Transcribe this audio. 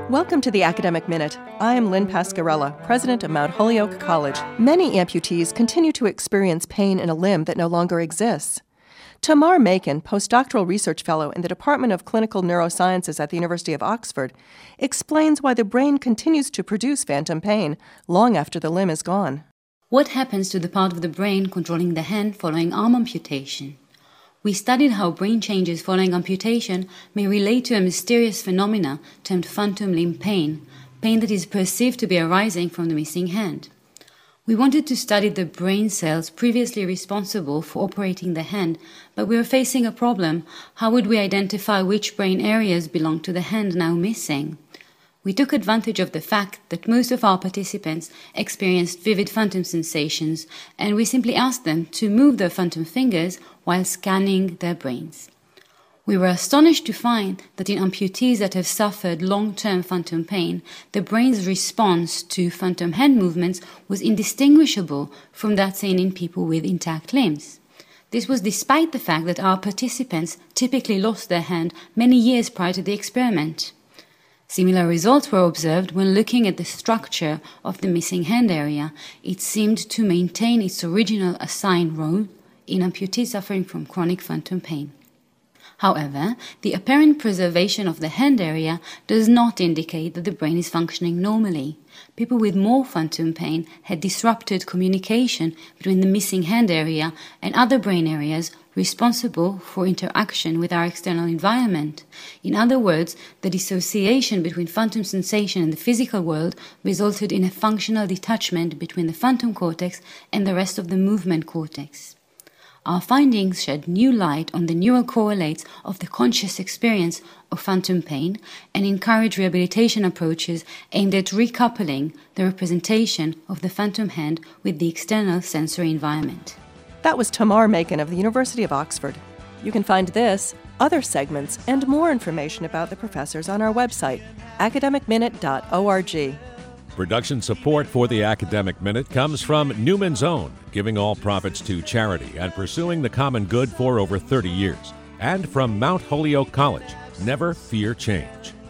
Welcome to the Academic Minute. I am Lynn Pascarella, president of Mount Holyoke College. Many amputees continue to experience pain in a limb that no longer exists. Tamar Macon, postdoctoral research fellow in the Department of Clinical Neurosciences at the University of Oxford, explains why the brain continues to produce phantom pain long after the limb is gone. What happens to the part of the brain controlling the hand following arm amputation? We studied how brain changes following amputation may relate to a mysterious phenomena termed phantom limb pain, pain that is perceived to be arising from the missing hand. We wanted to study the brain cells previously responsible for operating the hand, but we were facing a problem. How would we identify which brain areas belong to the hand now missing? We took advantage of the fact that most of our participants experienced vivid phantom sensations, and we simply asked them to move their phantom fingers while scanning their brains. We were astonished to find that in amputees that have suffered long-term phantom pain, the brain's response to phantom hand movements was indistinguishable from that seen in people with intact limbs. This was despite the fact that our participants typically lost their hand many years prior to the experiment. Similar results were observed when looking at the structure of the missing hand area. It seemed to maintain its original assigned role in amputees suffering from chronic phantom pain. However, the apparent preservation of the hand area does not indicate that the brain is functioning normally. People with more phantom pain had disrupted communication between the missing hand area and other brain areas responsible for interaction with our external environment. In other words, the dissociation between phantom sensation and the physical world resulted in a functional detachment between the phantom cortex and the rest of the movement cortex. Our findings shed new light on the neural correlates of the conscious experience of phantom pain and encourage rehabilitation approaches aimed at recoupling the representation of the phantom hand with the external sensory environment. That was Tamar Macon of the University of Oxford. You can find this, other segments, and more information about the professors on our website, academicminute.org. Production support for the Academic Minute comes from Newman's Own, giving all profits to charity and pursuing the common good for over 30 years. And from Mount Holyoke College, never fear change.